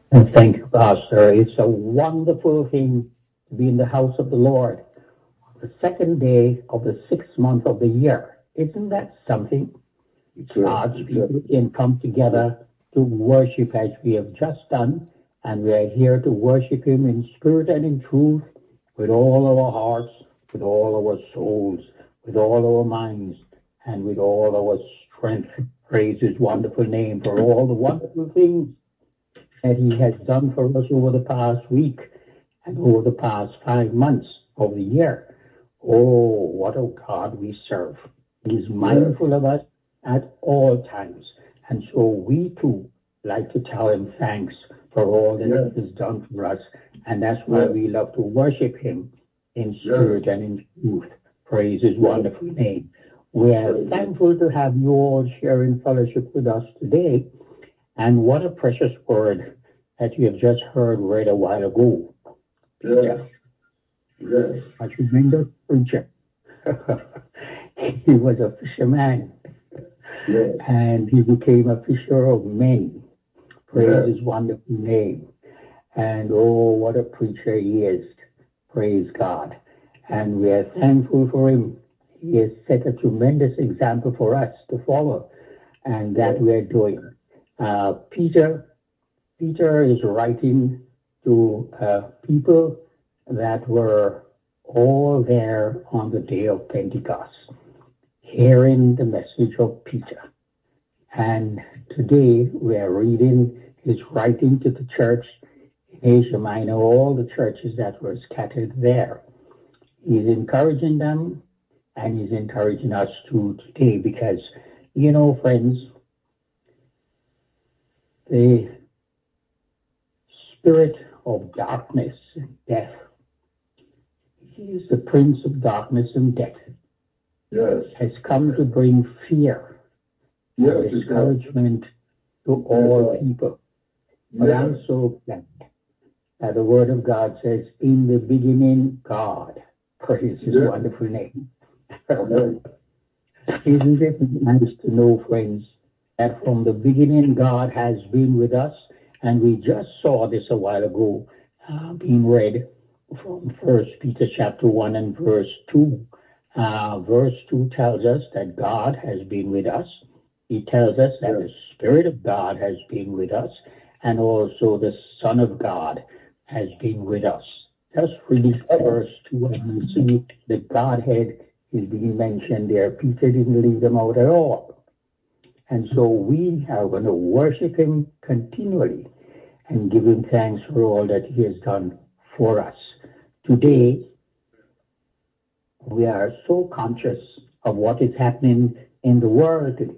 And thank you, Pastor. It's a wonderful thing to be in the house of the Lord. The second day of the 6th month of the year. Isn't that something? God's people can come together to worship as we have just done, and we are here to worship Him in spirit and in truth with all our hearts, with all our souls, with all our minds, and with all our strength. Praise His wonderful name for all the wonderful things that He has done for us over the past week and over the past 5 months of the year. Oh, what a God we serve. He is mindful of us at all times. And so we too like to tell Him thanks for all that He has done for us. And that's why we love to worship Him in spirit and in truth. Praise His wonderful name. We are thankful to have you all sharing fellowship with us today. And what a precious word that you have just heard read a while ago. Peter, a tremendous preacher. He was a fisherman, and he became a fisher of men. Praise His wonderful name. And oh, what a preacher he is. Praise God. And we are thankful for him. He has set a tremendous example for us to follow, and that we are doing. Peter is writing to people that were all there on the day of Pentecost, hearing the message of Peter. And today we are reading his writing to the church in Asia Minor, all the churches that were scattered there. He's encouraging them, and he's encouraging us too today because, you know, friends, the spirit of darkness and death, he is the prince of darkness and death, has come to bring fear and discouragement to all people. But I'm so glad that the Word of God says, in the beginning, God. Praise His wonderful name. Isn't it nice to know, friends, that from the beginning God has been with us, and we just saw this a while ago being read from 1 Peter chapter 1 and verse 2. Verse 2 tells us that God has been with us. He tells us that the Spirit of God has been with us, and also the Son of God has been with us. Just read verse 2 and you see the Godhead is being mentioned there. Peter didn't leave them out at all. And so we are going to worship Him continually and give Him thanks for all that He has done for us. Today, we are so conscious of what is happening in the world today.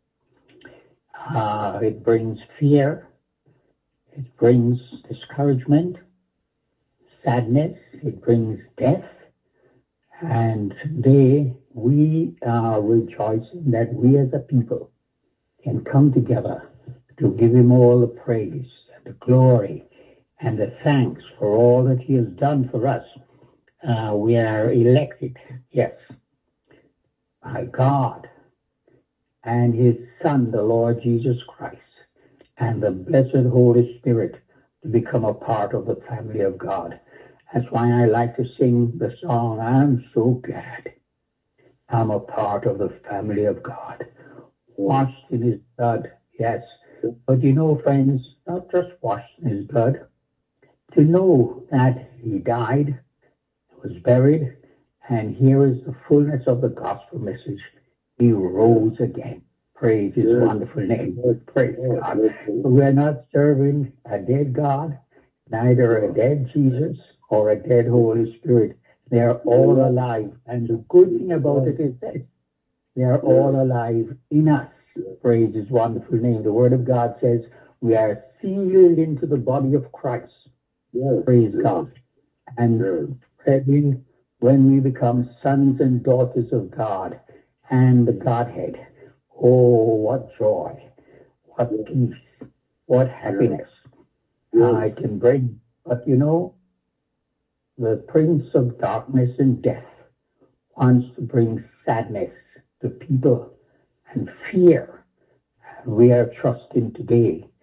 It brings fear. It brings discouragement, sadness. It brings death. And today, we are rejoicing that we as a people can come together to give Him all the praise, the glory, and the thanks for all that He has done for us. We are elected, yes, by God and His Son, the Lord Jesus Christ, and the blessed Holy Spirit to become a part of the family of God. That's why I like to sing the song, I'm so glad I'm a part of the family of God. Washed in His blood, yes. But you know, friends, not just washed in His blood, to know that He died, was buried, and here is the fullness of the gospel message. He rose again. Praise His wonderful name. Praise God. We're not serving a dead God, neither a dead Jesus or a dead Holy Spirit. They are all alive. And the good thing about it is that they are all alive in us. Praise His wonderful name. The Word of God says we are sealed into the body of Christ. Praise God. And brethren, when we become sons and daughters of God and the Godhead, oh, what joy, what peace, what happiness it can bring. But you know, the prince of darkness and death wants to bring sadness to people and fear. And we are trusting today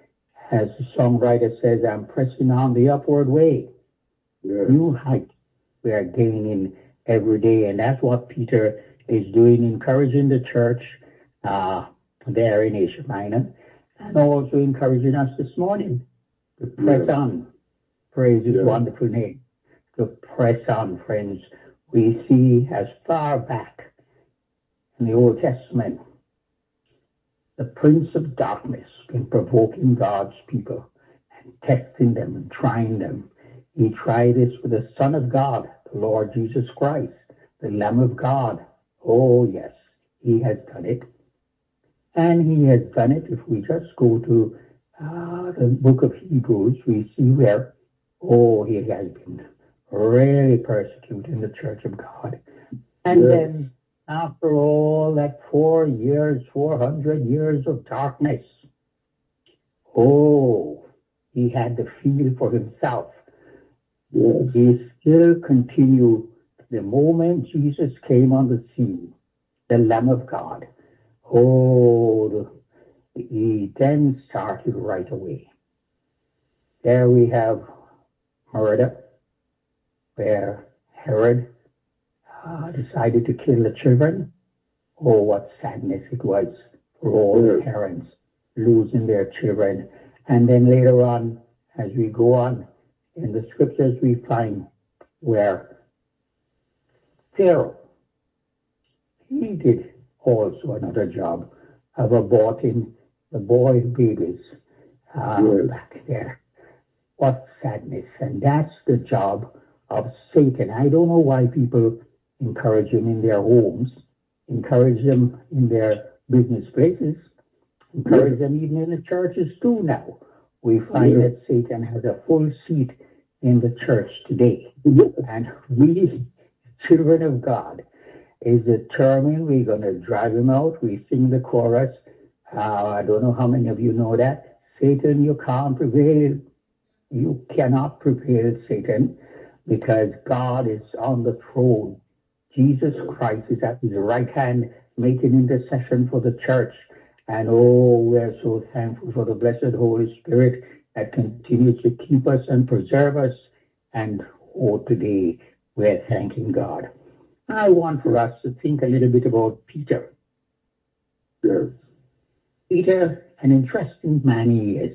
As the songwriter says, I'm pressing on the upward way. Yes. New heights we are gaining every day. And that's what Peter is doing, encouraging the church there in Asia Minor, and also encouraging us this morning to press on. Praise his wonderful name. To press on, friends. We see as far back in the Old Testament, the prince of darkness been provoking God's people and testing them and trying them. He tried this with the Son of God, the Lord Jesus Christ, the Lamb of God. Oh, yes, he has done it. And he has done it. If we just go to the book of Hebrews, we see where, he has been really persecuting the church of God. And then after all that 400 years of darkness, he had to feel for himself. Yes. He still continued the moment Jesus came on the scene, the Lamb of God. He then started right away. There we have murder, where Herod decided to kill the children. Oh, what sadness it was for all the parents losing their children. And then later on, as we go on, in the scriptures we find where Pharaoh, he did also another job of aborting the boy babies back there. What sadness. And that's the job of Satan. I don't know why people encourage him in their homes, encourage them in their business places, encourage them even in the churches too now. We find that Satan has a full seat in the church today. And we, children of God, is determined we're going to drive him out. We sing the chorus. I don't know how many of you know that. Satan, you can't prevail. You cannot prevail, Satan, because God is on the throne. Jesus Christ is at his right hand making intercession for the church. And we're so thankful for the blessed Holy Spirit that continues to keep us and preserve us. And today we're thanking God. I want for us to think a little bit about Peter. Yes. Peter, an interesting man he is.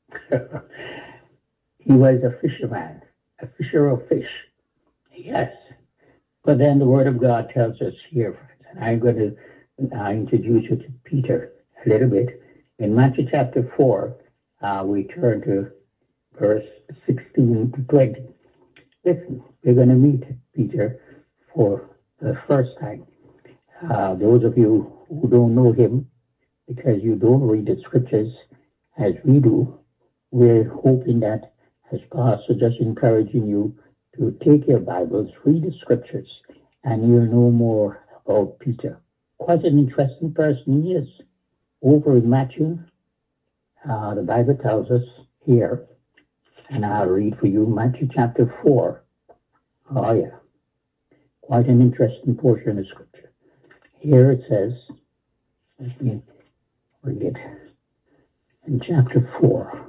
He was a fisherman, a fisher of fish. Yes. But then the Word of God tells us here, friends, and I'm going to introduce you to Peter a little bit. In Matthew chapter 4, we turn to verse 16 to 20. Listen, we're going to meet Peter for the first time. Those of you who don't know him, because you don't read the scriptures as we do, we're hoping that as pastor, just encouraging you to take your Bibles, read the scriptures, and you'll know more about Peter. Quite an interesting person he is. Over in Matthew, the Bible tells us here, and I'll read for you Matthew chapter 4. Oh, yeah. Quite an interesting portion of scripture. Here it says, let me read it, in chapter 4.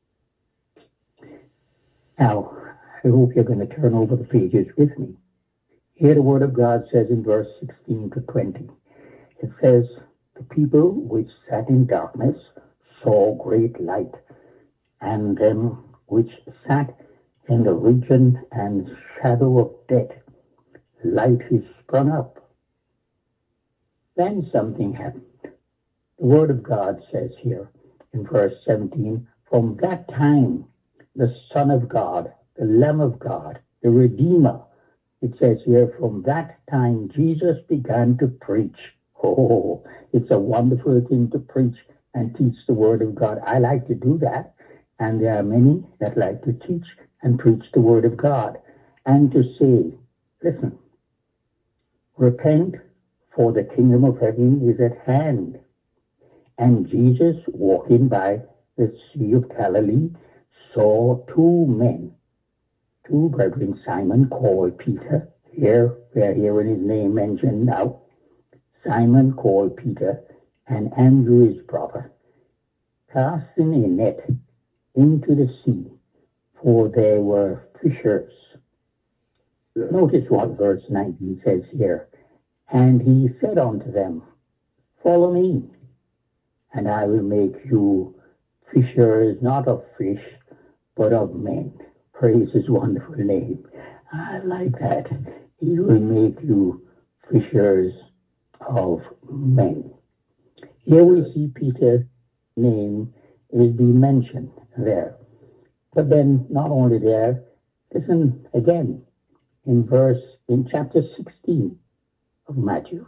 Now, I hope you're going to turn over the pages with me. Here the Word of God says in verse 16 to 20, it says, the people which sat in darkness saw great light, and them which sat in the region and shadow of death, light is sprung up. Then something happened. The Word of God says here in verse 17, from that time the Son of God, the Lamb of God, the Redeemer, it says here, from that time Jesus began to preach. It's a wonderful thing to preach and teach the Word of God. I like to do that, and there are many that like to teach and preach the Word of God, and to say, listen, repent, for the kingdom of heaven is at hand. And Jesus, walking by the Sea of Galilee, saw two men, two brethren, Simon called Peter. Here we are hearing his name mentioned now. Simon called Peter, and Andrew his brother, casting a net into the sea, for they were fishers. Yes. Notice what verse 19 says here. And he said unto them, Follow me, and I will make you fishers not of fish, but of men. Praise his wonderful name. I like that. He will make you fishers of men. Here we see Peter's name is being mentioned there. But then not only there, listen again in chapter 16 of Matthew.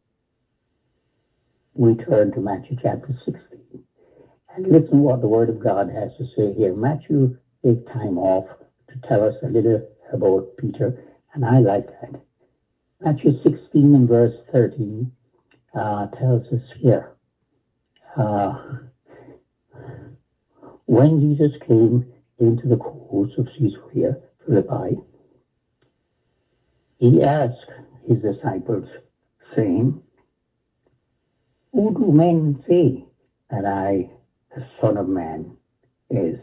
We turn to Matthew chapter 16 and listen what the Word of God has to say here. Matthew take time off to tell us a little about Peter, and I like that. Matthew 16 and verse 13 tells us here, when Jesus came into the courts of Caesarea Philippi, he asked his disciples, saying, Who do men say that I, the Son of Man, is?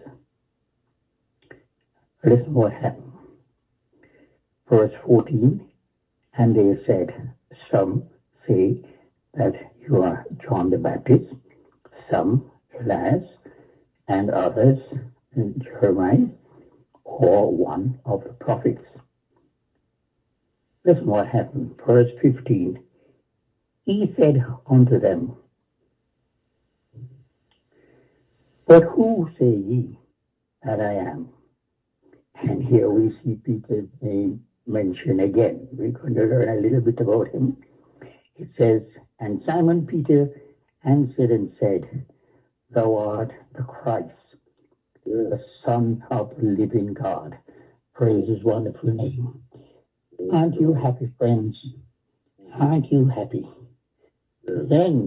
Listen what happened. Verse 14, and they said, Some say that you are John the Baptist, some Elias, and others Jeremiah, or one of the prophets. Listen what happened. Verse 15, he said unto them, But who say ye that I am? And here we see Peter's name mentioned again. We're going to learn a little bit about him. It says, And Simon Peter answered and said, Thou art the Christ, the Son of the living God. Praise his wonderful name. Aren't you happy, friends? Aren't you happy? Then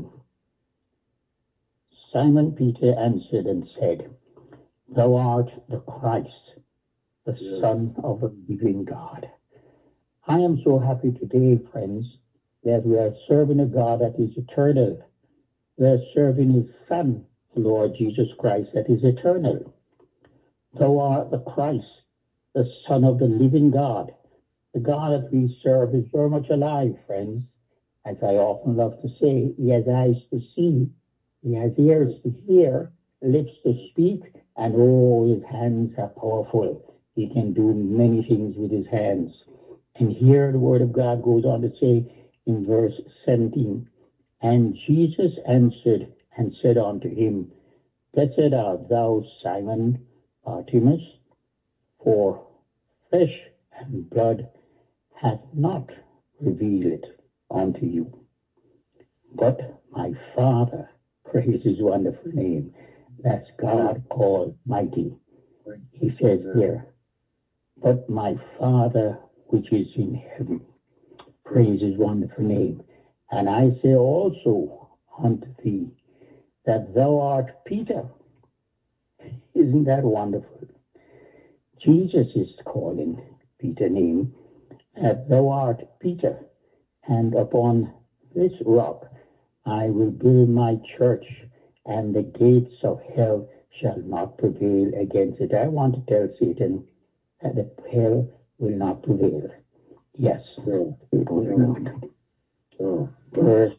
Simon Peter answered and said, Thou art the Christ, the Son of the living God. I am so happy today, friends, that we are serving a God that is eternal. We are serving his Son, the Lord Jesus Christ, that is eternal. Thou art the Christ, the Son of the living God. The God that we serve is very much alive, friends. As I often love to say, he has eyes to see, he has ears to hear, lips to speak, and his hands are powerful. He can do many things with his hands. And here the word of God goes on to say in verse 17, And Jesus answered and said unto him, Blessed art thou, Simon Bartimaeus, for flesh and blood hath not revealed it unto you, but my Father. Praise his wonderful name. That's God Almighty. He says here, but my Father which is in heaven. Praise his wonderful name. And I say also unto thee that thou art Peter. Isn't that wonderful? Jesus is calling Peter name, that thou art Peter, and upon this rock I will build my church, and the gates of hell shall not prevail against it. I want to tell Satan that the hell will not prevail. Yes, it will not. Verse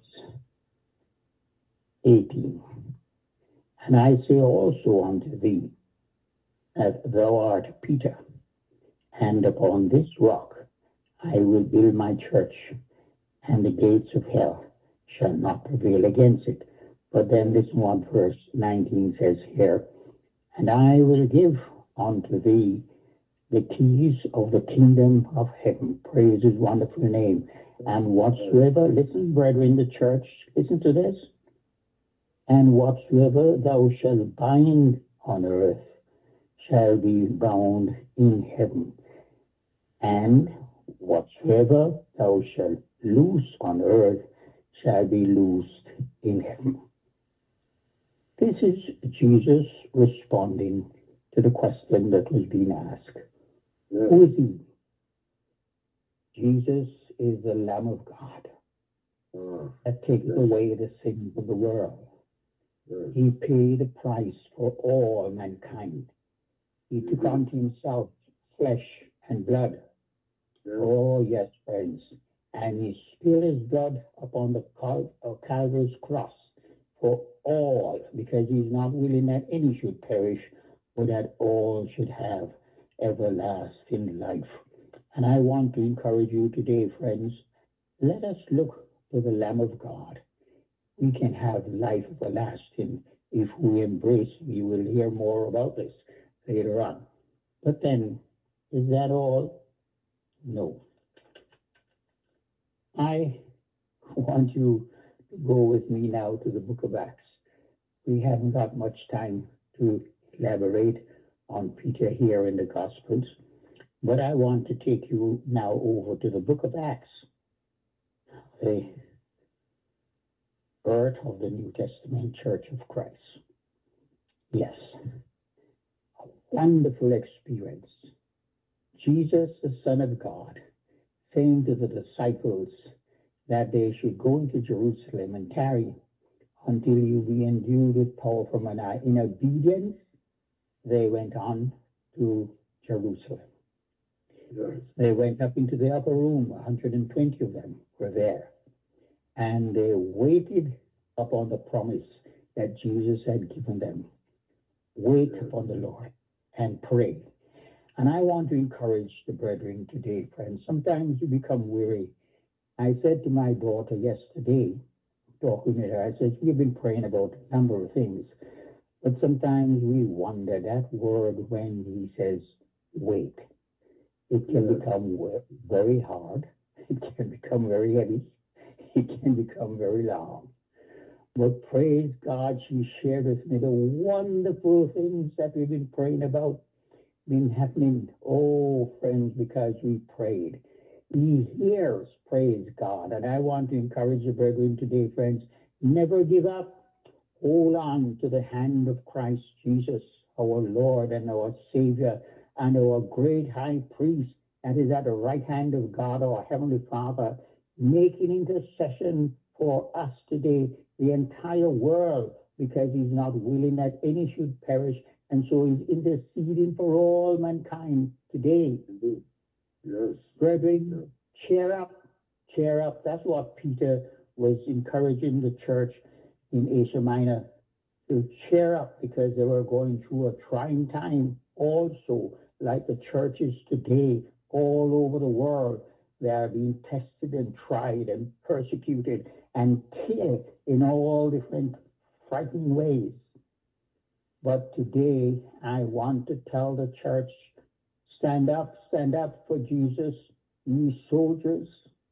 18. And I say also unto thee that thou art Peter, and upon this rock I will build my church, and the gates of hell shall not prevail against it. But then this one verse 19 says here, And I will give unto thee the keys of the kingdom of heaven. Praise his wonderful name. And whatsoever, listen, brethren, the church, listen to this. And whatsoever thou shalt bind on earth shall be bound in heaven. And whatsoever thou shalt loose on earth shall be loosed in heaven. This is Jesus responding to the question that was being asked. Who is he? Jesus is the Lamb of God that takes away the sins of the world. Yes. He paid the price for all mankind. He took unto himself flesh and blood. Yes. Oh, yes, friends. And he spilled his blood upon the Calvary's cross for all, because he's not willing that any should perish, but that all should have everlasting life. And I want to encourage you today, friends, let us look to the Lamb of God. We can have life everlasting if we embrace. We will hear more about this later on. But then, is that all? No. I want you to go with me now to the book of Acts. We haven't got much time to elaborate on Peter here in the Gospels, but I want to take you now over to the book of Acts, the birth of the New Testament Church of Christ. Yes, a wonderful experience. Jesus, the Son of God, saying to the disciples that they should go into Jerusalem and tarry until you be endued with power from on high. In obedience, they went on to Jerusalem. Yes. They went up into the upper room. 120 of them were there. And they waited upon the promise that Jesus had given them. Wait upon the Lord and pray. And I want to encourage the brethren today, friends. Sometimes you become weary. I said to my daughter yesterday, talking with her, I said, we've been praying about a number of things, but sometimes we wonder that word when he says, wait. It can become very hard. It can become very heavy. It can become very long. But praise God, she shared with me the wonderful things that we've been praying about, been happening, oh, friends, because we prayed. He hears, praise God. And I want to encourage the brethren today, friends, never give up. Hold on to the hand of Christ Jesus, our Lord and our Savior, and our great high priest that is at the right hand of God, our Heavenly Father, making intercession for us today, the entire world, because he's not willing that any should perish, and so he's interceding for all mankind today. Yes. Brethren, cheer up, cheer up. That's what Peter was encouraging the church in Asia Minor to cheer up, because they were going through a trying time also, like the churches today all over the world. They are being tested and tried and persecuted and killed in all different frightening ways. But today I want to tell the church, stand up for Jesus, ye soldiers.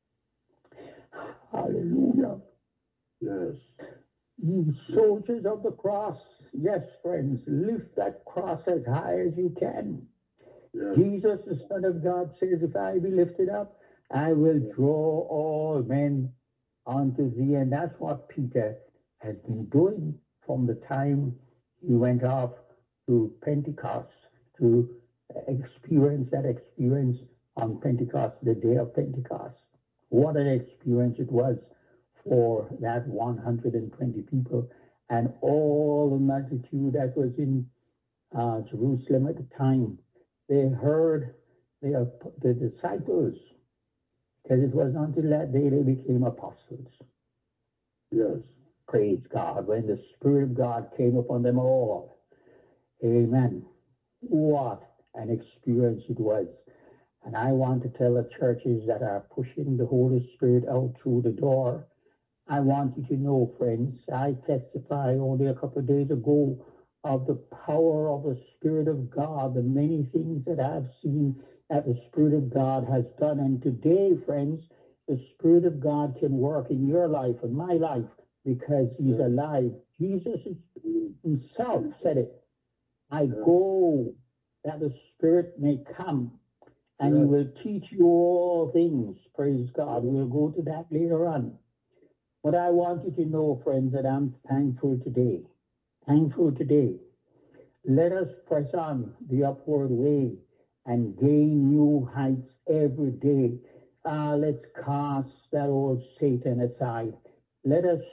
Hallelujah. Yes. Ye soldiers of the cross. Yes, friends, lift that cross as high as you can. Yes. Jesus, the Son of God, says, if I be lifted up, I will draw all men unto thee. And that's what Peter has been doing from the time he went off to Pentecost to experience that experience on Pentecost, the day of Pentecost. What an experience it was for that 120 people and all the multitude that was in Jerusalem at the time. They heard the disciples, because it was not until that day they became apostles. Yes. Praise God. When the Spirit of God came upon them all. Amen. What an experience it was. And I want to tell the churches that are pushing the Holy Spirit out through the door, I want you to know, friends, I testified only a couple of days ago of the power of the Spirit of God, the many things that I've seen that the Spirit of God has done. And today, friends, the Spirit of God can work in your life and my life because he's alive. Jesus himself said it. I go that the Spirit may come and he will teach you all things. Praise God. We'll go to that later on. But I want you to know, friends, that I'm thankful today. Thankful today. Let us press on the upward way and gain new heights every day. Let's cast that old Satan aside. Let us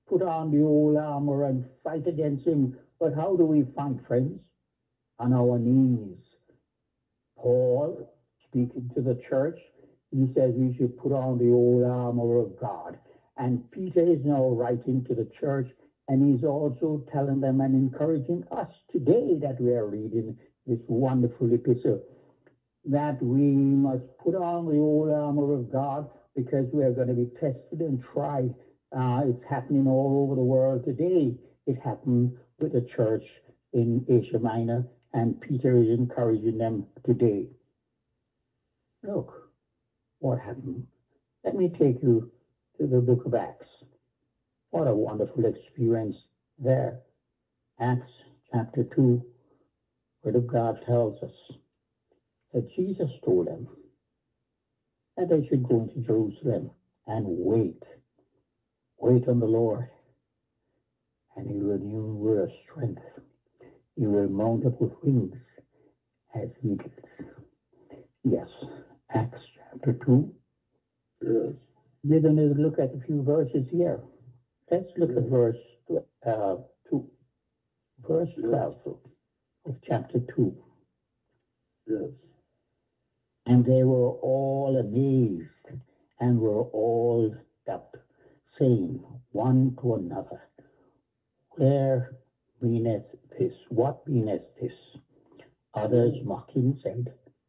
put on the old armor and fight against him. But how do we fight, friends? On our knees. Paul, speaking to the church, he says we should put on the old armor of God. And Peter is now writing to the church, and he's also telling them and encouraging us today that we are reading this wonderful epistle, that we must put on the old armor of God because we are going to be tested and tried. It's happening all over the world today. It happened with the church in Asia Minor, and Peter is encouraging them today. Look what happened. Let me take you to the book of Acts. What a wonderful experience there. Acts chapter 2, Word of God tells us that Jesus told them that they should go into Jerusalem and wait on the Lord, and he will renew their strength. He will mount up with wings as eagles. Yes, Acts chapter 2. Yes. We're going to look at a few verses here. Let's look at verse 2, verse 12 of chapter 2. Yes. And they were all amazed and were all stopped, saying one to another, where meaneth this? What meaneth this? Others mocking said,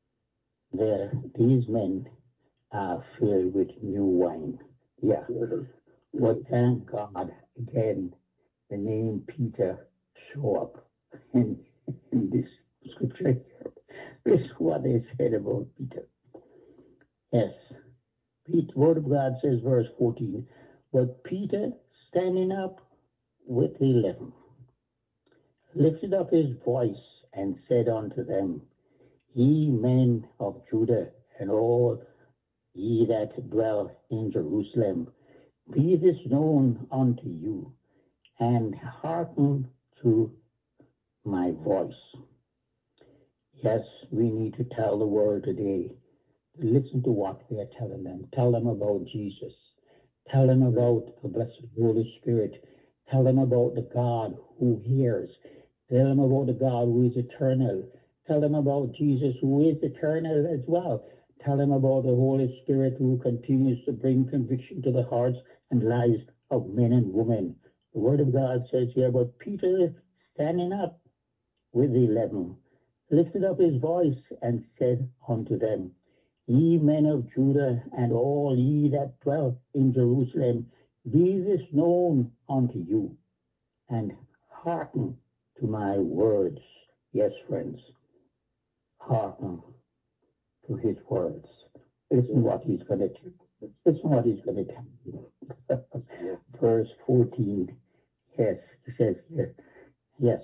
these men are filled with new wine. Yeah. Yes. But thank God, again, the name Peter show up in this scripture here. This is what they said about Peter. Yes. The Word of God says, verse 14, but Peter, standing up with the 11, lifted up his voice and said unto them, ye men of Judah, and all ye that dwell in Jerusalem, be this known unto you, and hearken to my voice. Yes, we need to tell the world today. Listen to what we are telling them. Tell them about Jesus. Tell them about the blessed Holy Spirit. Tell them about the God who hears. Tell them about the God who is eternal. Tell them about Jesus who is eternal as well. Tell them about the Holy Spirit who continues to bring conviction to the hearts and lives of men and women. The Word of God says here, but Peter, standing up with the 11, lifted up his voice and said unto them, ye men of Judah, and all ye that dwell in Jerusalem, be this known unto you, and hearken to my words. Yes, friends, hearken to his words. Listen what he's going to tell you. Listen what he's going to tell you. Verse 14, yes, it says here, yes,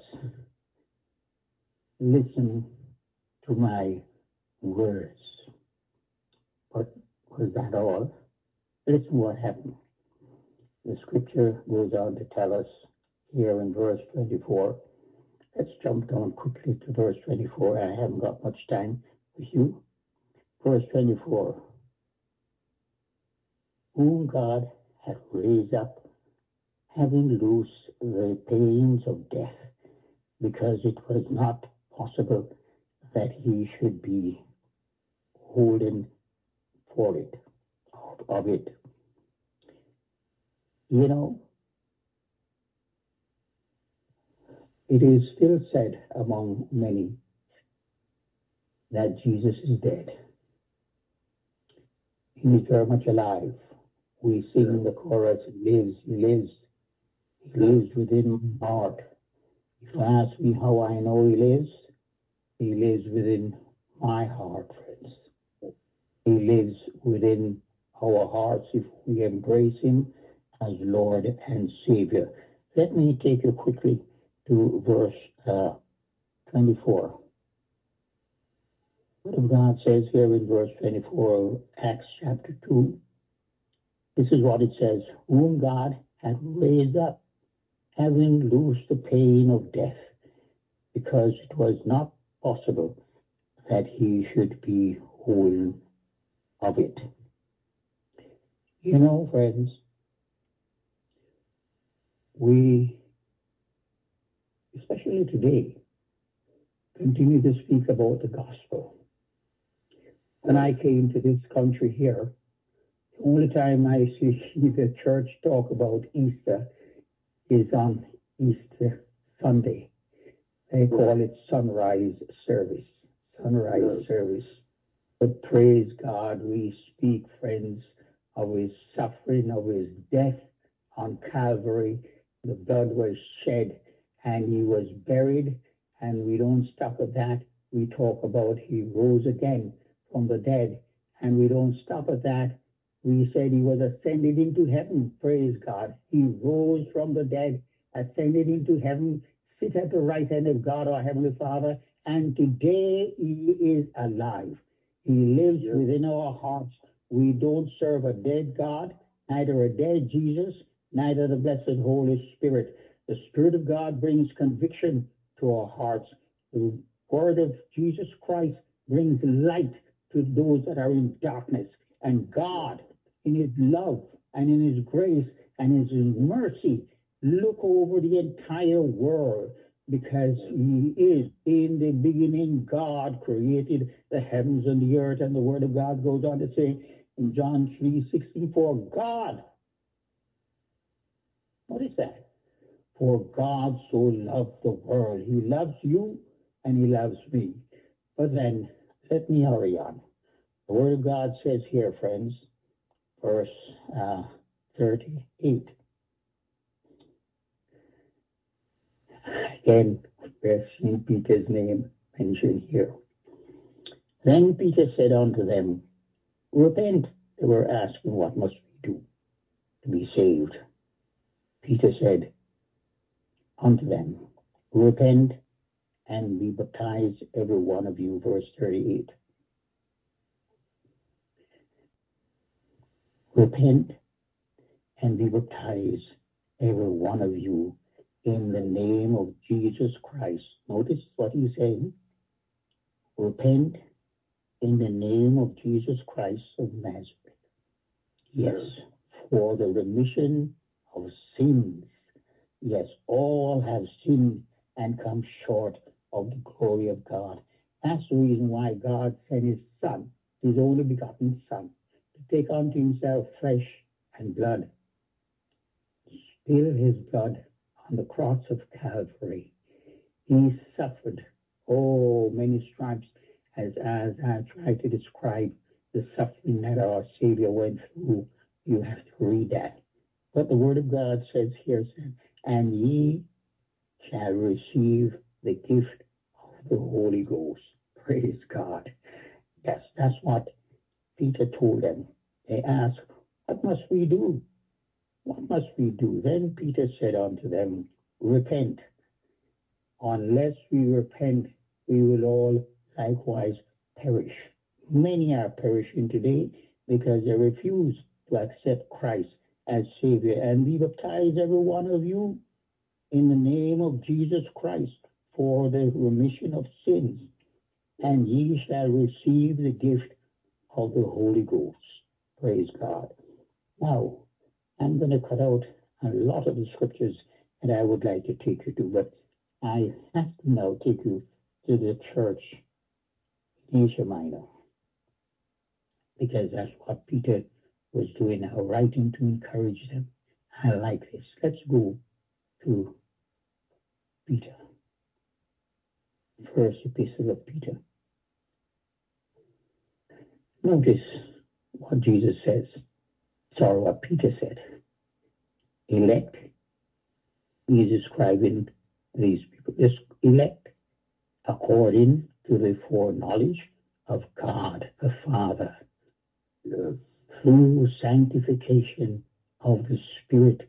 listen to my words. But was that all? Listen what happened. The scripture goes on to tell us here in verse 24. Let's jump down quickly to verse 24. I haven't got much time with you. Verse 24. Whom God hath raised up, having loosed the pains of death, because it was not possible that he should be holden for it, of it. You know, it is still said among many that Jesus is dead. He is very much alive. We sing in the chorus, he lives within my heart. If you ask me how I know he lives within my heart, friends. He lives within our hearts if we embrace him as Lord and Savior. Let me take you quickly to verse 24. Word of God says here in verse 24 of Acts chapter 2, this is what it says, whom God hath raised up, having loosed the pain of death, because it was not possible that he should be holden of it. You know, friends, we, especially today, continue to speak about the gospel. When I came to this country here, the only time I see the church talk about Easter is on Easter Sunday. They call it sunrise service. Sunrise service. But praise God, we speak, friends, of his suffering, of his death on Calvary. The blood was shed and he was buried, and we don't stop at that. We talk about he rose again from the dead, and we don't stop at that. We said he was ascended into heaven. Praise God. He rose from the dead, ascended into heaven, sit at the right hand of God, our Heavenly Father, and today he is alive. He lives within our hearts. We don't serve a dead God, neither a dead Jesus, neither the blessed Holy Spirit. The Spirit of God brings conviction to our hearts. The word of Jesus Christ brings light to those that are in darkness. And God, in his love and in his grace and his mercy, look over the entire world, because he is in the beginning. God created the heavens and the earth, and the word of God goes on to say in John 3:16, for God, what is that? For God so loved the world. He loves you and he loves me. But then, let me hurry on. The word of God says here, friends, verse 38. Again, we're seeing Peter's name mentioned here. Then Peter said unto them, repent. They were asking, what must we do to be saved? Peter said unto them, repent and be baptized, every one of you. Verse 38. Repent and be baptized, every one of you, in the name of Jesus Christ. Notice what he's saying. Repent in the name of Jesus Christ of Nazareth. Yes, for the remission of sins. Yes, all have sinned and come short of the glory of God. That's the reason why God sent his Son, his only begotten Son, to take unto himself flesh and blood, spill his blood on the cross of Calvary. He suffered, many stripes, as I try to describe the suffering that our Savior went through. You have to read that. But the Word of God says here, and ye shall receive the gift of the Holy Ghost. Praise God. Yes, that's what Peter told them. They asked, what must we do? What must we do? Then Peter said unto them, repent. Unless we repent, we will all likewise perish. Many are perishing today because they refuse to accept Christ as Savior. And be baptized, every one of you, in the name of Jesus Christ for the remission of sins, and ye shall receive the gift of the Holy Ghost. Praise God. Now, I'm going to cut out a lot of the scriptures that I would like to take you to, but I have to now take you to the church in Asia Minor, because that's what Peter was doing now, writing to encourage them. I like this. Let's go to Peter. First epistle of Peter. Notice what Jesus says. Sorry, what Peter said. Elect. He's describing these people. This elect according to the foreknowledge of God the Father, through sanctification of the Spirit,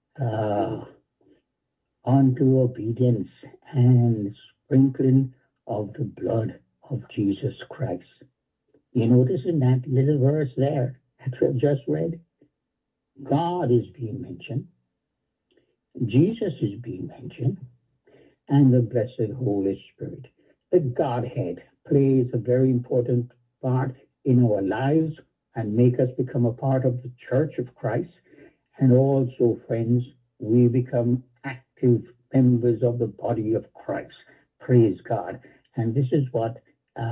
unto obedience and sprinkling of the blood of Jesus Christ. You notice in that little verse there that we have just read, God is being mentioned, Jesus is being mentioned, and the blessed Holy Spirit. The Godhead plays a very important part in our lives and make us become a part of the church of Christ. And also, friends, we become active members of the body of Christ. Praise God. And this is what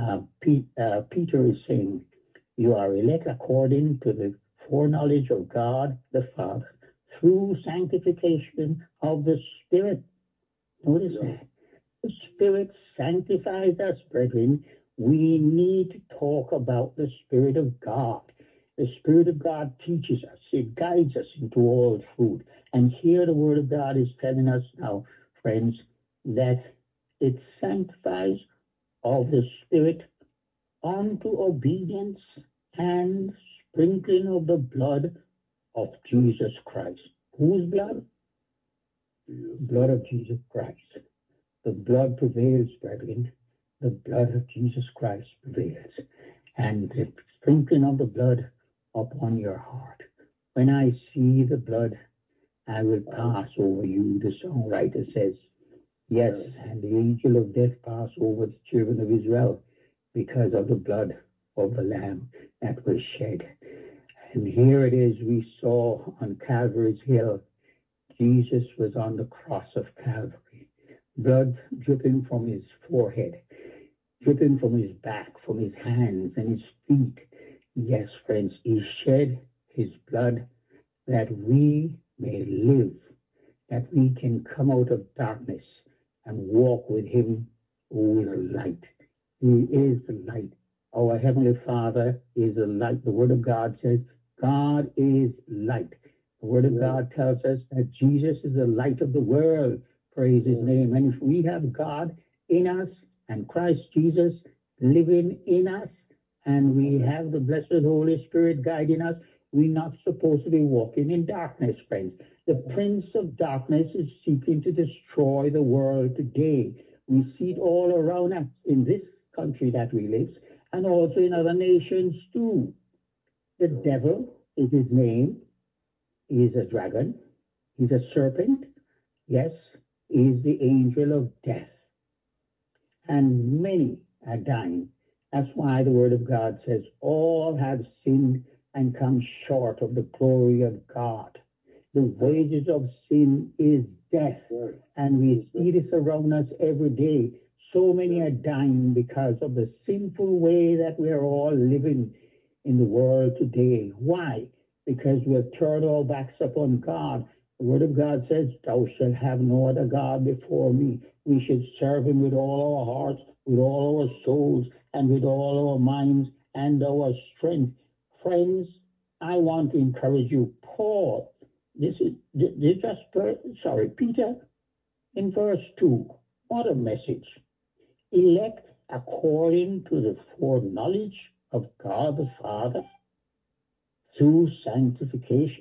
Peter is saying. You are elect according to the foreknowledge of God the Father through sanctification of the Spirit. Notice that. The Spirit sanctifies us, brethren. We need to talk about the Spirit of God. The Spirit of God teaches us. It guides us into all truth. And here the Word of God is telling us now, friends, that it sanctifies of the Spirit unto obedience and sprinkling of the blood of Jesus Christ. Whose blood? Blood of Jesus Christ. The blood prevails, brethren. The blood of Jesus Christ prevails. And the sprinkling of the blood upon your heart. When I see the blood, I will pass over you, the songwriter says. Yes, and the angel of death passed over the children of Israel because of the blood of the Lamb that was shed. And here it is, we saw on Calvary's Hill, Jesus was on the cross of Calvary, blood dripping from his forehead, dripping from his back, from his hands and his feet. Yes, friends, he shed his blood that we may live, that we can come out of darkness and walk with him who is light. He is the light. Our Heavenly Father is the light. The Word of God says, God is light. The Word of God tells us that Jesus is the light of the world. Praise his name. And if we have God in us and Christ Jesus living in us, and we have the blessed Holy Spirit guiding us, we're not supposed to be walking in darkness, friends. The prince of darkness is seeking to destroy the world today. We see it all around us in this country that we live, and also in other nations too. The devil is his name. He is a dragon. He's a serpent. Yes, he is the angel of death. And many are dying. That's why the Word of God says, all have sinned and come short of the glory of God. The wages of sin is death. And we see this around us every day. So many are dying because of the sinful way that we are all living in the world today. Why? Because we have turned our backs upon God. The Word of God says, thou shalt have no other God before me. We should serve him with all our hearts, with all our souls, and with all our minds and our strength. Friends, I want to encourage you. Paul, Peter, in verse 2, what a message. Elect according to the foreknowledge of God the Father through sanctification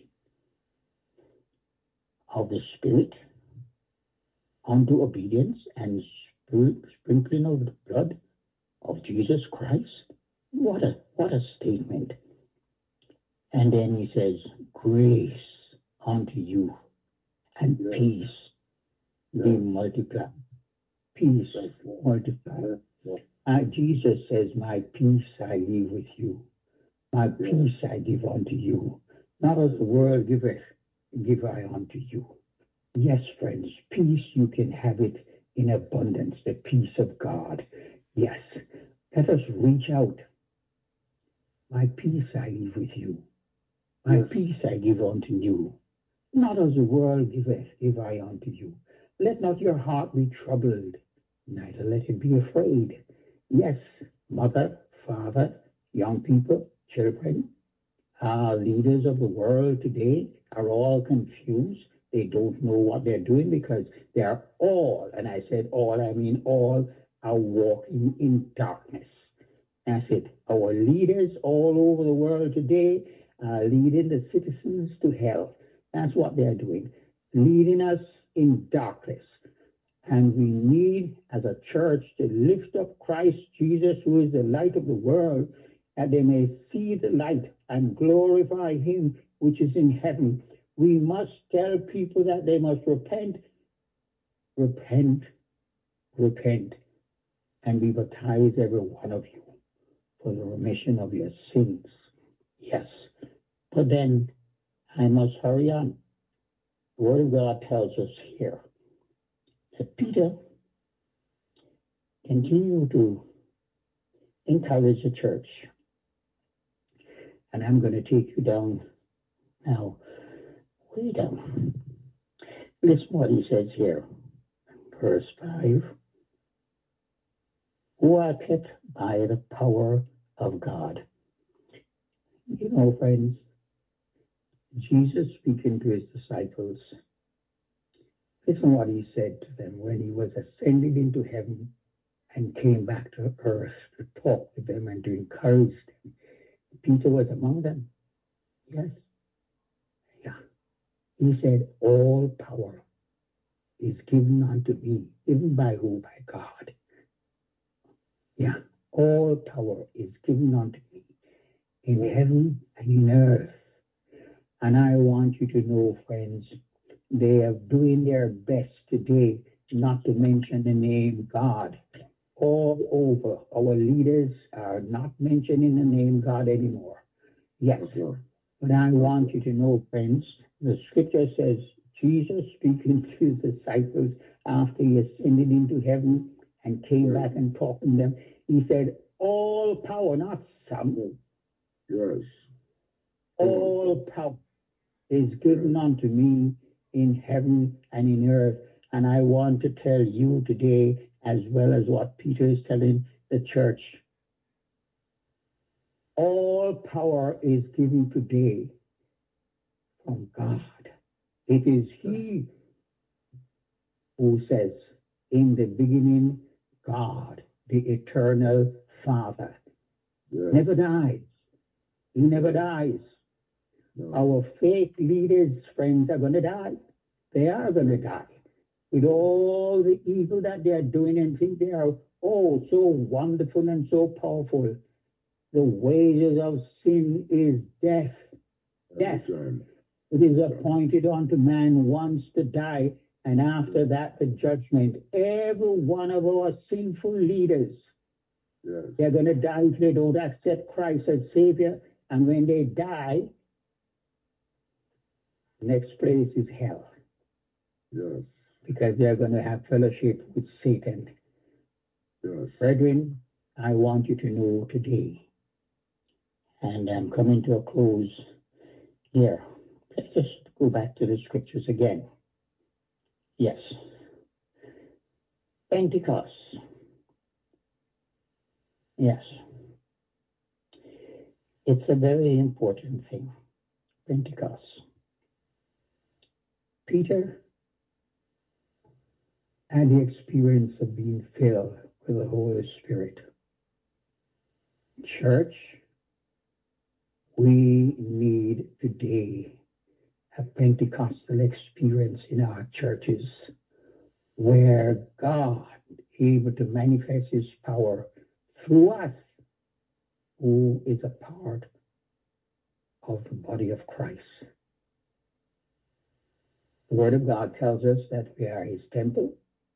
of the Spirit unto obedience and sprinkling of the blood of Jesus Christ. What a statement. And then he says, grace unto you and peace be multiplied. Peace multiplied. Jesus says, my peace I leave with you. My peace I give unto you. Not as the world giveth, give I unto you. Yes, friends, peace, you can have it in abundance, the peace of God. Yes, let us reach out. My peace I leave with you. My peace I give unto you. Not as the world giveth, give I unto you. Let not your heart be troubled, neither let it be afraid. Yes, mother, father, young people, children, leaders of the world today are all confused. They don't know what they're doing because they are all, and I said all, I mean all, are walking in darkness. That's it. Our leaders all over the world today are leading the citizens to hell. That's what they're doing, leading us in darkness. And we need, as a church, to lift up Christ Jesus, who is the light of the world, that they may see the light and glorify him which is in heaven. We must tell people that they must repent, repent, repent, and be baptized, every one of you, for the remission of your sins. Yes. But then I must hurry on. The Word of God tells us here that Peter continued to encourage the church. And I'm going to take you down now, way down. Listen what he says here, verse 5. Who are kept by the power of God. You know, friends, Jesus speaking to his disciples, listen what he said to them when he was ascended into heaven and came back to earth to talk with them and to encourage them. Peter was among them. Yes. Yeah. He said, all power is given unto me. Given by who? By God. Yeah. All power is given unto me in heaven and in earth. And I want you to know, friends, they are doing their best today not to mention the name God. All over, our leaders are not mentioning the name God anymore. Yes. But I want you to know, friends, the scripture says Jesus speaking to his disciples after he ascended into heaven and came back and talked to them, he said, all power, not some. Yes. All power is given unto me in heaven and in earth. And I want to tell you today, as well as what Peter is telling the church, all power is given today from God. It is he who says, in the beginning, God, the eternal Father, never dies. He never dies. No. Our fake leaders, friends, are going to die. They are going to die. With all the evil that they are doing and think they are, oh, so wonderful and so powerful. The wages of sin is death. Death. It is appointed unto man once to die, and after that the judgment. Every one of our sinful leaders, they're going to die if they don't accept Christ as Savior. And when they die, next place is hell. Yes. Because they're going to have fellowship with Satan. Yes. Brethren, I want you to know today, and I'm coming to a close here. Let's just go back to the scriptures again. Yes. Pentecost. Yes. It's a very important thing. Pentecost. Peter had the experience of being filled with the Holy Spirit. Church, we need today a Pentecostal experience in our churches where God is able to manifest his power through us, who is a part of the body of Christ. The Word of God tells us that we are his temple,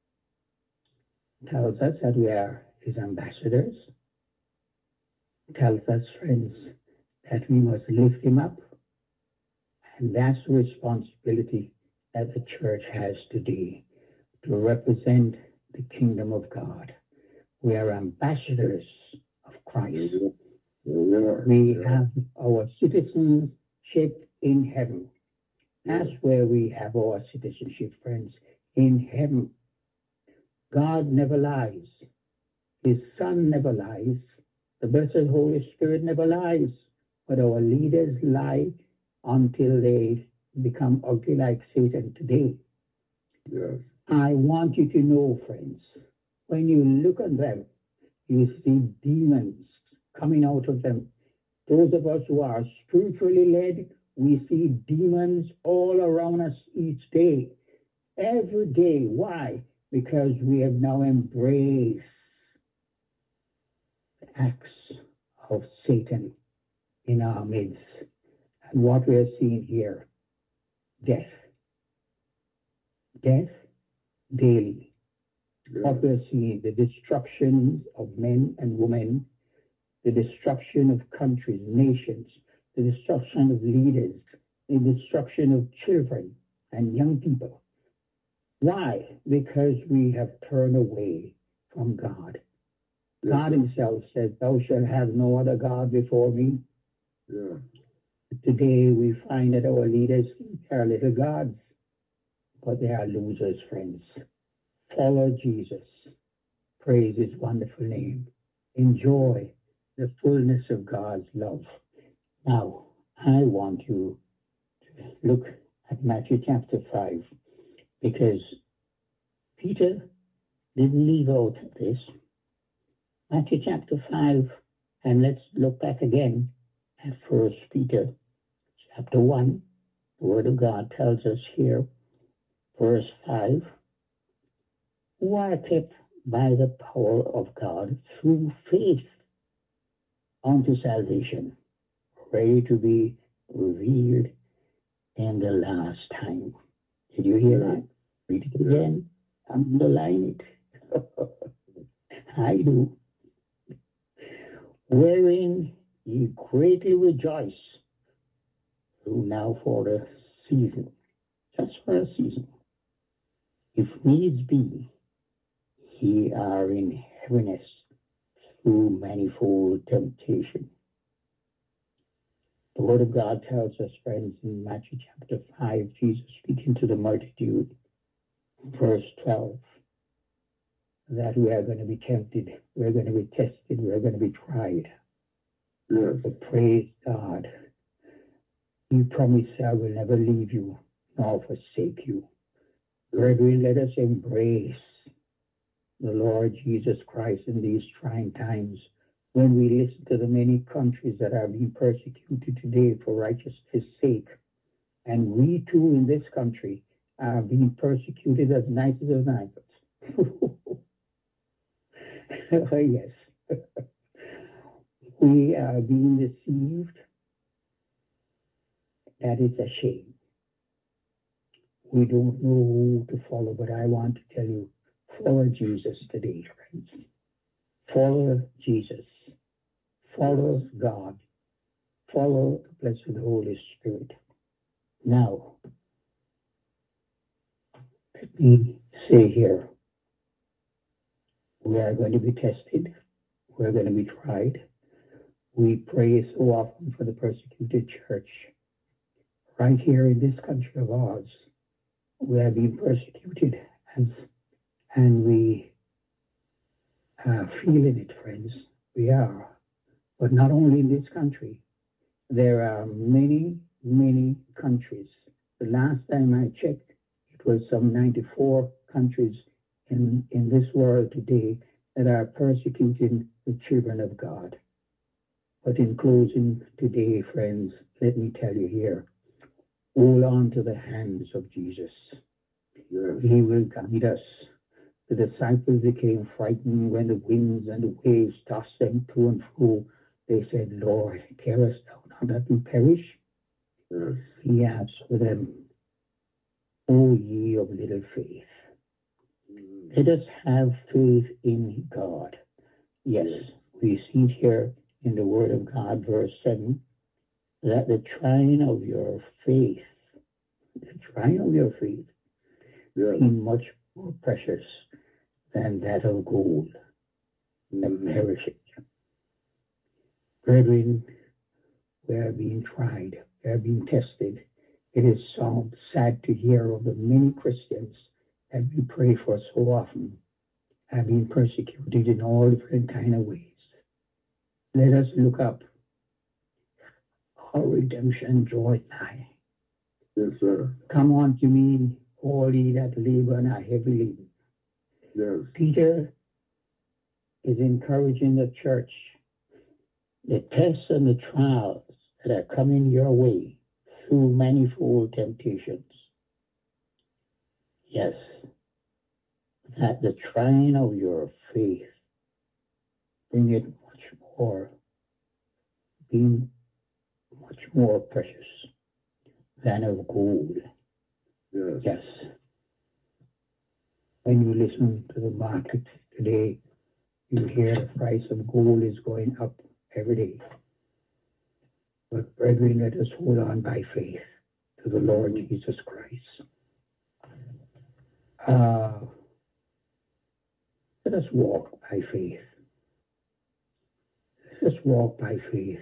tells us that we are his ambassadors, tells us, friends, that we must lift him up. And that's the responsibility that the church has today, to represent the kingdom of God. We are ambassadors of Christ. We have our citizenship in heaven. That's where we have our citizenship, friends, in heaven. God never lies. His Son never lies. The blessed Holy Spirit never lies. But our leaders lie until they become ugly like Satan today. Yes. I want you to know, friends, when you look at them, you see demons coming out of them. Those of us who are spiritually led, we see demons all around us each day, every day. Why? Because we have now embraced the acts of Satan in our midst. And what we are seeing here, death. Death daily. Yeah. What we are seeing, the destruction of men and women, the destruction of countries, nations, the destruction of leaders, the destruction of children. and young people. Why? Because we have turned away from God. Yes, God sir. himself said, thou shalt have no other God before me. Yeah. Today we find that our leaders think they are little gods, but they are losers, friends. Follow Jesus. Praise his wonderful name. Enjoy the fullness of God's love. Now, I want you to look at Matthew chapter 5, because Peter didn't leave out this. Matthew chapter 5, and let's look back again at 1 Peter chapter 1. The Word of God tells us here, verse 5, who are kept by the power of God through faith unto salvation, ready to be revealed in the last time. Did you hear that? Read it again. Underline it. I do. Wherein ye greatly rejoice, who now for a season, just for a season, if needs be, ye are in heaviness through manifold temptation. The Word of God tells us, friends, in Matthew chapter 5, Jesus speaking to the multitude, verse 12, that we are going to be tempted, we're going to be tested, we're going to be tried. Yes. But praise God, He promised, I will never leave you nor forsake you. Brethren, let us embrace the Lord Jesus Christ in these trying times, when we listen to the many countries that are being persecuted today for righteousness' sake. And we too in this country are being persecuted as nice as nice. Yes. We are being deceived. That is a shame. We don't know who to follow, but I want to tell you, follow Jesus today, friends. Follow Jesus. Follow God. Follow the blessed Holy Spirit. Now, let me say here, we are going to be tested. We're going to be tried. We pray so often for the persecuted church. Right here in this country of ours, we are being persecuted, and we are feeling it, friends. We are. But not only in this country. There are many, many countries. The last time I checked, it was some 94 countries in this world today that are persecuting the children of God. But in closing today, friends, let me tell you here, hold on to the hands of Jesus. Yes. He will guide us. The disciples became frightened when the winds and the waves tossed them to and fro. They said, Lord, carest thou not that we perish? Yes. He asked for them, O ye of little faith. Let us have faith in God. Yes, we see it here in the Word of God, verse 7, that the trying of your faith, be much more precious than that of gold that perishes. Brethren, we are being tried, we are being tested. It is so sad to hear of the many Christians that we pray for so often have been persecuted in all different kind of ways. Let us look up. Our redemption draweth nigh. Yes, sir. Come unto me, all ye that labor and are heavy laden. Yes. Peter is encouraging the church. The tests and the trials that are coming your way through manifold temptations. Yes, that the trying of your faith bring it being much more precious than of gold. Yes. Yes. When you listen to the market today, you hear the price of gold is going up every day. But brethren, let us hold on by faith to the Lord Jesus Christ. Let us walk by faith. Let us walk by faith.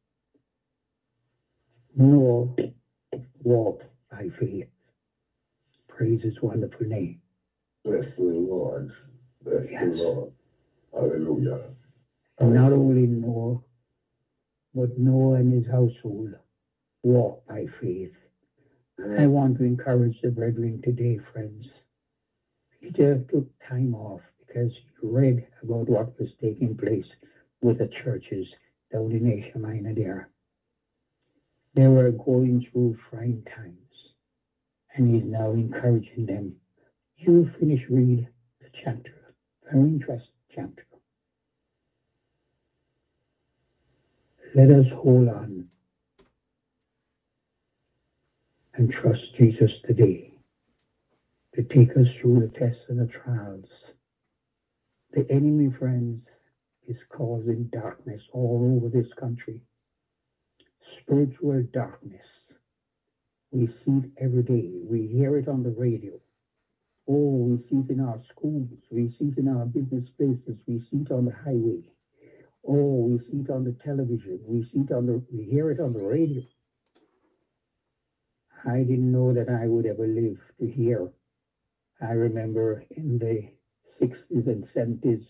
Noah walked by faith. Praise his wonderful name. Bless the Lord. Bless the Lord. Hallelujah. And not only Noah, but Noah and his household walk by faith. I want to encourage the brethren today, friends. Peter took time off because he read about what was taking place with the churches down in Asia Minor there. They were going through trying times, and he's now encouraging them. You finish read the chapter, very interesting chapter. Let us hold on and trust Jesus today to take us through the tests and the trials. The enemy, friends, is causing darkness all over this country. Spiritual darkness. We see it every day. We hear it on the radio. Oh, we see it in our schools. We see it in our business places. We see it on the highway. Oh, we see it on the television. We hear it on the radio. I didn't know that I would ever live to hear. I remember in the 60s and 70s,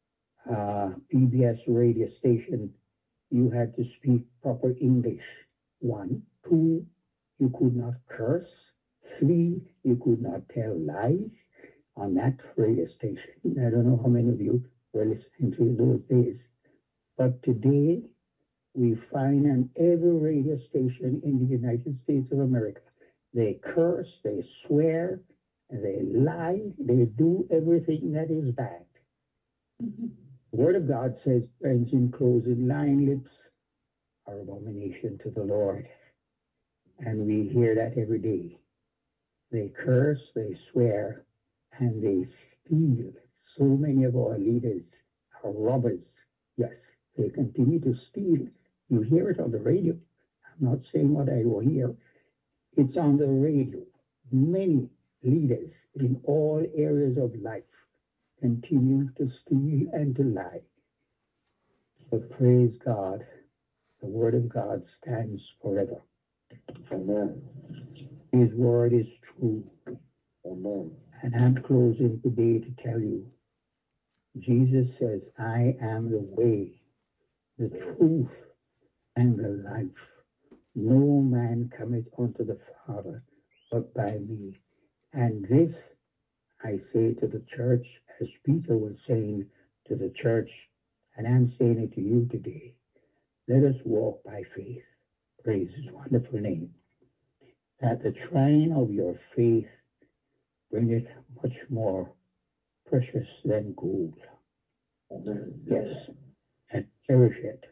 PBS radio station, you had to speak proper English. 1. 2, you could not curse. 3, you could not tell lies on that radio station. I don't know how many of you were listening to it those days. But today, we find on every radio station in the United States of America, they curse, they swear, they lie, they do everything that is bad. Mm-hmm. The Word of God says, friends, in closing, lying lips are abomination to the Lord. And we hear that every day. They curse, they swear, and they steal. So many of our leaders are robbers. Yes, they continue to steal. You hear it on the radio. I'm not saying what I will hear. It's on the radio. Many leaders in all areas of life continue to steal and to lie. But praise God, the Word of God stands forever. Amen. His Word is true. Amen. And I'm closing today to tell you, Jesus says, I am the way, the truth, and the life. No man cometh unto the Father but by me. And this I say to the church, as Peter was saying to the church, and I'm saying it to you today. Let us walk by faith. Praise his wonderful name. That the trying of your faith bringeth much more precious than gold. Amen. Yes, and cherish it.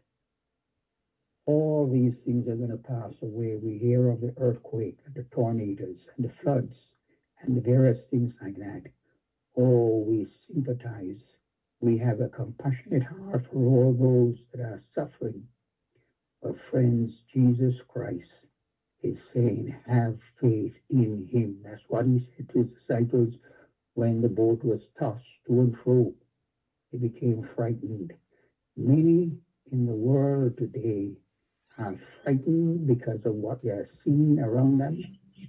All these things are going to pass away. We hear of the earthquake and the tornadoes and the floods and the various things like that. Oh, we sympathize. We have a compassionate heart for all those that are suffering. But friends, Jesus Christ is saying, have faith in him. That's what he said to his disciples when the boat was tossed to and fro. They became frightened. Many in the world today are frightened because of what they are seeing around them.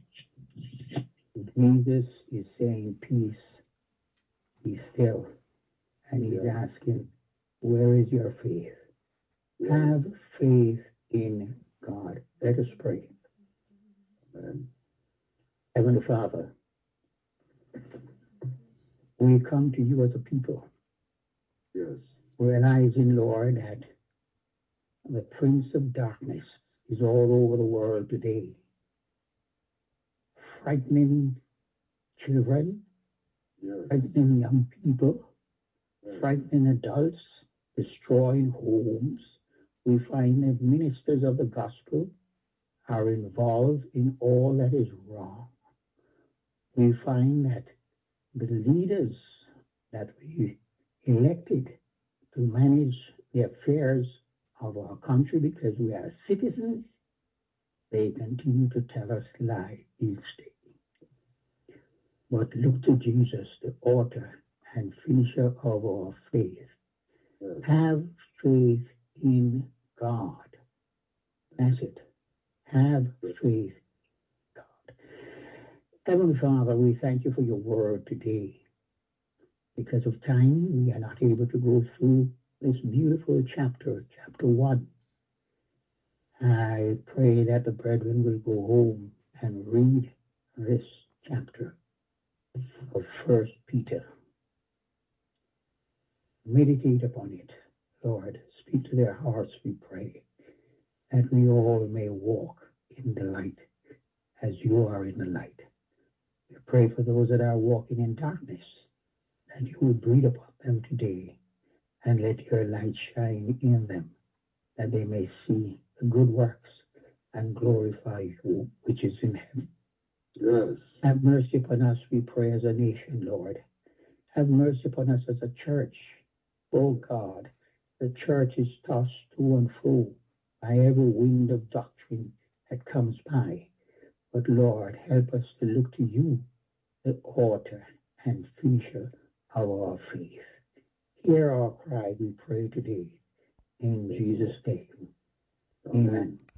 Jesus is saying, peace, be still. And he's asking, where is your faith? Have faith in God. Let us pray. Amen. Heavenly Father, we come to you as a people. Yes. Realizing, Lord, that the Prince of Darkness is all over the world today, frightening children, frightening young people, frightening adults, destroying homes. We find that ministers of the gospel are involved in all that is wrong. We find that the leaders that we elected to manage the affairs of our country because we are citizens, they continue to tell us lies each day. but look to Jesus, the author and finisher of our faith. Yes. Have faith in God. That's it. Have faith in God. Heavenly Father, we thank you for your word today. Because of time, we are not able to go through this beautiful chapter 1. I pray that the brethren will go home and read this chapter of 1 Peter. Meditate upon it, Lord. Speak to their hearts, we pray, that we all may walk in the light as you are in the light. We pray for those that are walking in darkness, that you would breathe upon them today and let your light shine in them, that they may see the good works and glorify you, which is in heaven. Yes. Have mercy upon us, we pray, as a nation, Lord. Have mercy upon us as a church. Oh God, the church is tossed to and fro by every wind of doctrine that comes by. But Lord, help us to look to you, the author and finisher of our faith. Hear our cry, we pray today. In Jesus' name, amen.